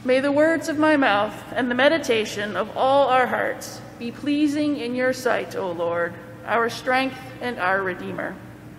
May the words of my mouth and the meditation of all our hearts be pleasing in your sight, O Lord, our strength and our Redeemer.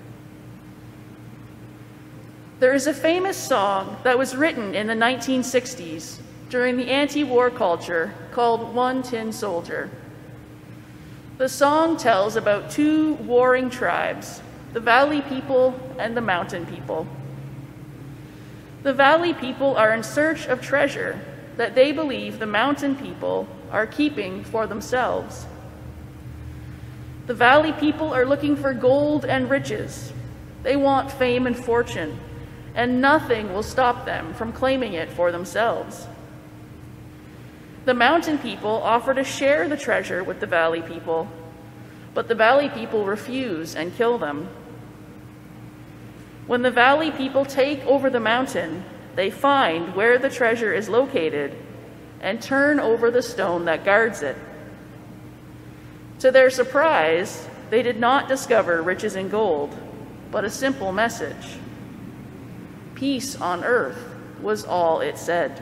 There is a famous song that was written in the 1960s during the anti-war culture called One Tin Soldier. The song tells about two warring tribes, the Valley people and the Mountain people. The Valley people are in search of treasure that they believe the Mountain people are keeping for themselves. The Valley people are looking for gold and riches. They want fame and fortune, and nothing will stop them from claiming it for themselves. The Mountain people offer to share the treasure with the Valley people, but the Valley people refuse and kill them. When the Valley people take over the mountain, they find where the treasure is located and turn over the stone that guards it. To their surprise, they did not discover riches and gold, but a simple message. Peace on earth was all it said.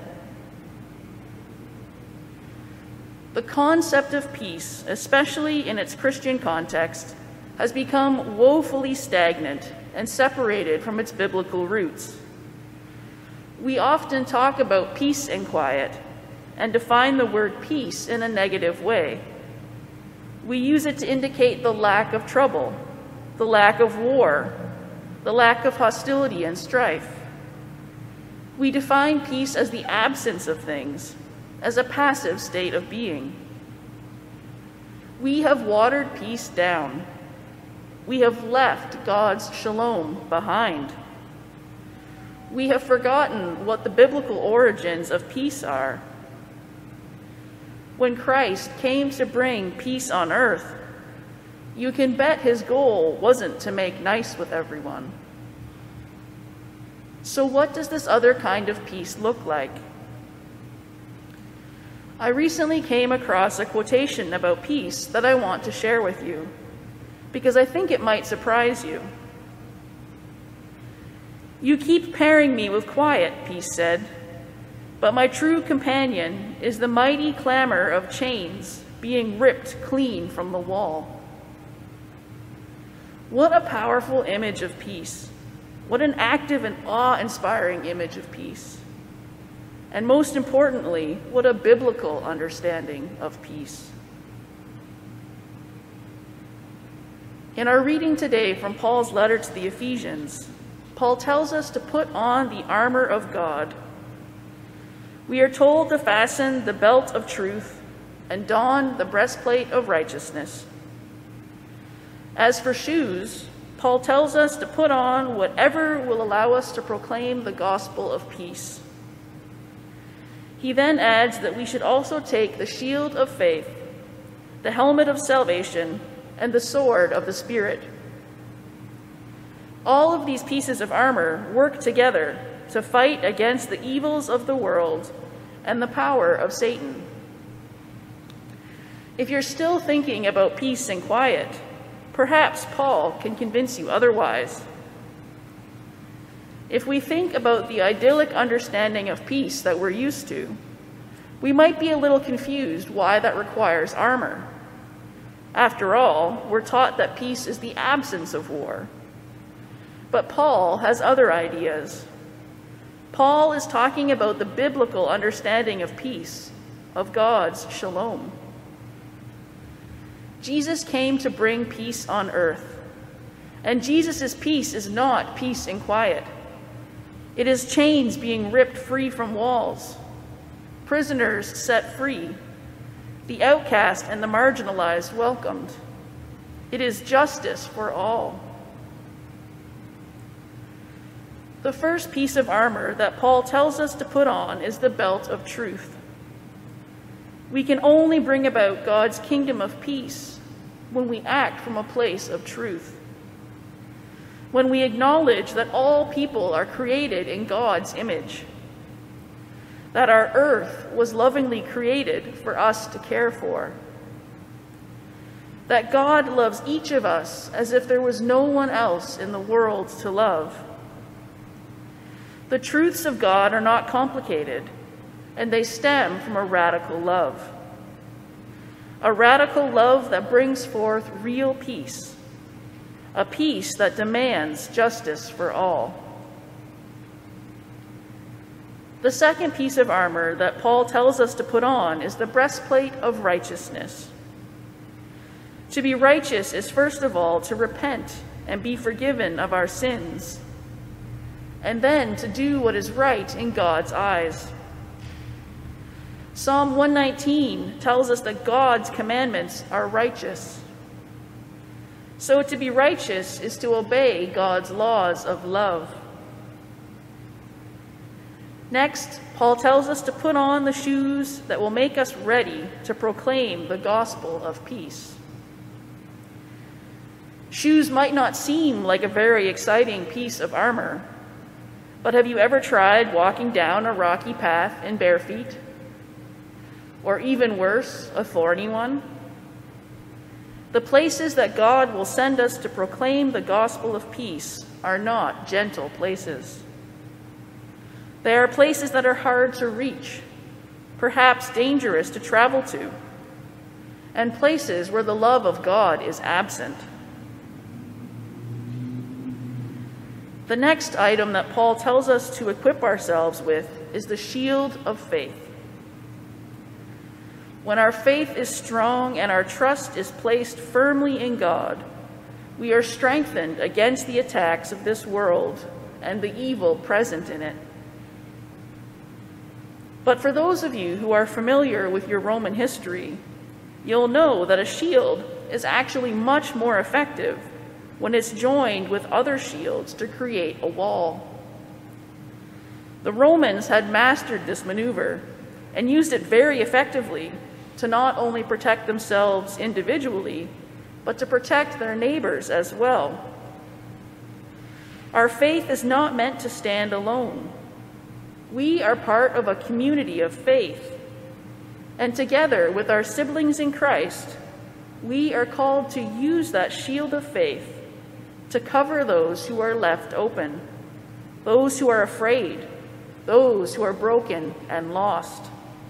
The concept of peace, especially in its Christian context, has become woefully stagnant and separated from its biblical roots. We often talk about peace and quiet and define the word peace in a negative way. We use it to indicate the lack of trouble, the lack of war, the lack of hostility and strife. We define peace as the absence of things, as a passive state of being. We have watered peace down. We have left God's shalom behind. We have forgotten what the biblical origins of peace are. When Christ came to bring peace on earth, you can bet his goal wasn't to make nice with everyone. So what does this other kind of peace look like? I recently came across a quotation about peace that I want to share with you, because I think it might surprise you. "You keep pairing me with quiet," peace said, "but my true companion is the mighty clamor of chains being ripped clean from the wall." What a powerful image of peace. What an active and awe-inspiring image of peace. And most importantly, what a biblical understanding of peace. In our reading today from Paul's letter to the Ephesians, Paul tells us to put on the armor of God. We are told to fasten the belt of truth and don the breastplate of righteousness. As for shoes, Paul tells us to put on whatever will allow us to proclaim the gospel of peace. He then adds that we should also take the shield of faith, the helmet of salvation, and the sword of the Spirit. All of these pieces of armor work together to fight against the evils of the world and the power of Satan. If you're still thinking about peace and quiet, perhaps Paul can convince you otherwise. If we think about the idyllic understanding of peace that we're used to, we might be a little confused why that requires armor. After all, we're taught that peace is the absence of war. But Paul has other ideas. Paul is talking about the biblical understanding of peace, of God's shalom. Jesus came to bring peace on earth, and Jesus' peace is not peace and quiet. It is chains being ripped free from walls, prisoners set free, the outcast and the marginalized welcomed. It is justice for all. The first piece of armor that Paul tells us to put on is the belt of truth. We can only bring about God's kingdom of peace when we act from a place of truth. When we acknowledge that all people are created in God's image, that our earth was lovingly created for us to care for, that God loves each of us as if there was no one else in the world to love. The truths of God are not complicated. and they stem from a radical love. A radical love that brings forth real peace, a peace that demands justice for all. The second piece of armor that Paul tells us to put on is the breastplate of righteousness. To be righteous is first of all to repent and be forgiven of our sins, and then to do what is right in God's eyes. Psalm 119 tells us that God's commandments are righteous. So to be righteous is to obey God's laws of love. Next, Paul tells us to put on the shoes that will make us ready to proclaim the gospel of peace. Shoes might not seem like a very exciting piece of armor, but have you ever tried walking down a rocky path in bare feet? Or even worse, a thorny one? The places that God will send us to proclaim the gospel of peace are not gentle places. They are places that are hard to reach, perhaps dangerous to travel to, and places where the love of God is absent. The next item that Paul tells us to equip ourselves with is the shield of faith. When our faith is strong and our trust is placed firmly in God, we are strengthened against the attacks of this world and the evil present in it. But for those of you who are familiar with your Roman history, you'll know that a shield is actually much more effective when it's joined with other shields to create a wall. The Romans had mastered this maneuver and used it very effectively to not only protect themselves individually, but to protect their neighbors as well. Our faith is not meant to stand alone. We are part of a community of faith, and together with our siblings in Christ, we are called to use that shield of faith to cover those who are left open, those who are afraid, those who are broken and lost.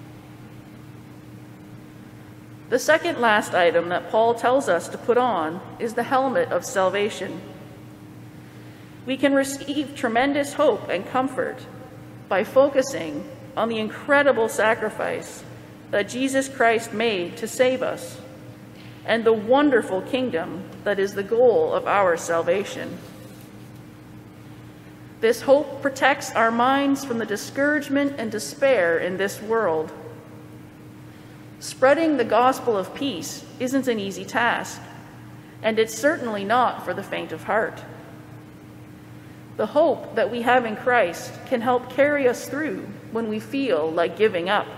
The second last item that Paul tells us to put on is the helmet of salvation. We can receive tremendous hope and comfort by focusing on the incredible sacrifice that Jesus Christ made to save us, and the wonderful kingdom that is the goal of our salvation. This hope protects our minds from the discouragement and despair in this world. Spreading the gospel of peace isn't an easy task, and it's certainly not for the faint of heart. The hope that we have in Christ can help carry us through when we feel like giving up.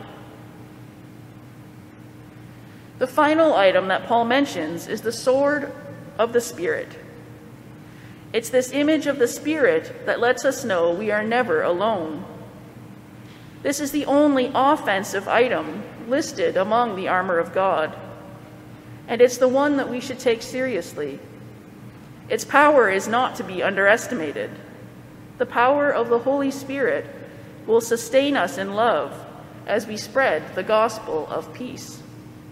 The final item that Paul mentions is the sword of the Spirit. It's this image of the Spirit that lets us know we are never alone. This is the only offensive item listed among the armor of God, and it's the one that we should take seriously. Its power is not to be underestimated. The power of the Holy Spirit will sustain us in love as we spread the gospel of peace.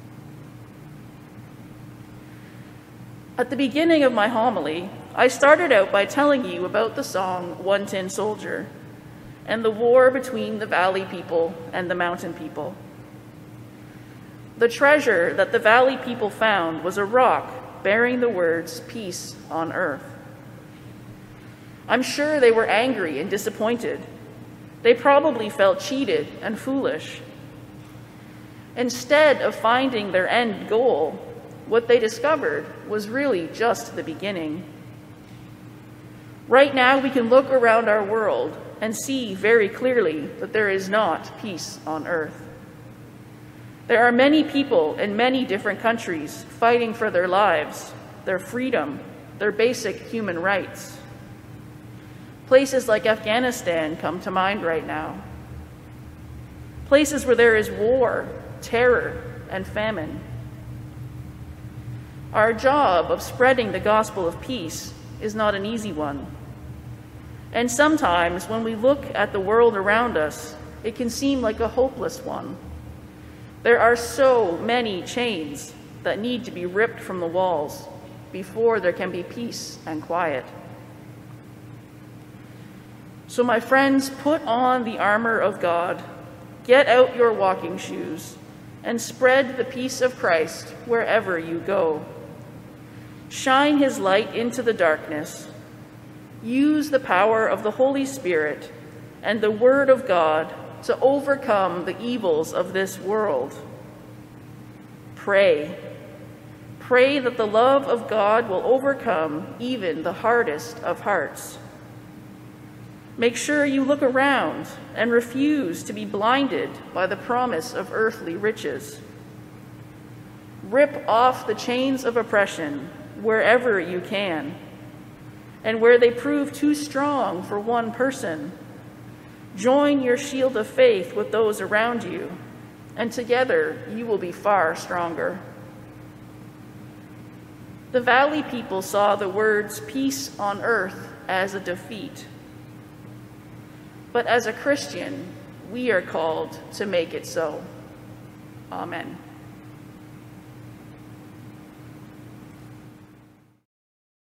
At the beginning of my homily, I started out by telling you about the song One Tin Soldier and the war between the valley people and the mountain people. The treasure that the valley people found was a rock bearing the words, "Peace on earth." I'm sure they were angry and disappointed. They probably felt cheated and foolish. Instead of finding their end goal, what they discovered was really just the beginning. Right now, we can look around our world and see very clearly that there is not peace on earth. There are many people in many different countries fighting for their lives, their freedom, their basic human rights. Places like Afghanistan come to mind right now. Places where there is war, terror, and famine. Our job of spreading the gospel of peace is not an easy one. And sometimes when we look at the world around us, it can seem like a hopeless one. There are so many chains that need to be ripped from the walls before there can be peace and quiet. So my friends, put on the armor of God, get out your walking shoes, and spread the peace of Christ wherever you go. Shine his light into the darkness. Use the power of the Holy Spirit and the Word of God to overcome the evils of this world. Pray. Pray that the love of God will overcome even the hardest of hearts. Make sure you look around and refuse to be blinded by the promise of earthly riches. Rip off the chains of oppression wherever you can, and where they prove too strong for one person, join your shield of faith with those around you, and together you will be far stronger. The Valley people saw the words peace on earth as a defeat. But as a Christian, we are called to make it so. Amen.